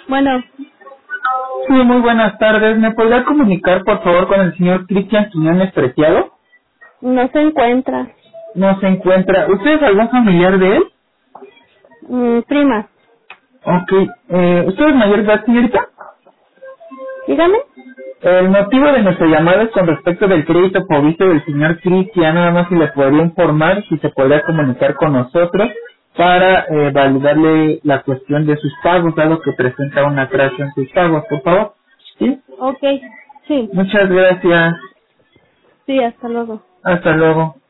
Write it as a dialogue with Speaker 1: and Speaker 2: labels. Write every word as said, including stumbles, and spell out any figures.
Speaker 1: Bueno,
Speaker 2: Sí, muy buenas tardes. ¿Me podría comunicar, por favor, con el señor Cristian Quiñones Preciado?
Speaker 1: no se encuentra.
Speaker 2: No se encuentra. ¿Usted es algún familiar de él?
Speaker 1: Mm, prima,
Speaker 2: Ok. Eh, ¿Usted es mayor de edad, señorita?
Speaker 1: dígame.
Speaker 2: El motivo de nuestra llamada es con respecto del crédito provisto del señor Cristian. Nada más si le podría informar si se podría comunicar con nosotros para eh, validarle la cuestión de sus pagos, dado que presenta un atraso en sus pagos, por favor. ¿Sí?
Speaker 1: Ok, sí,
Speaker 2: Muchas gracias.
Speaker 1: sí, hasta luego.
Speaker 2: Hasta luego.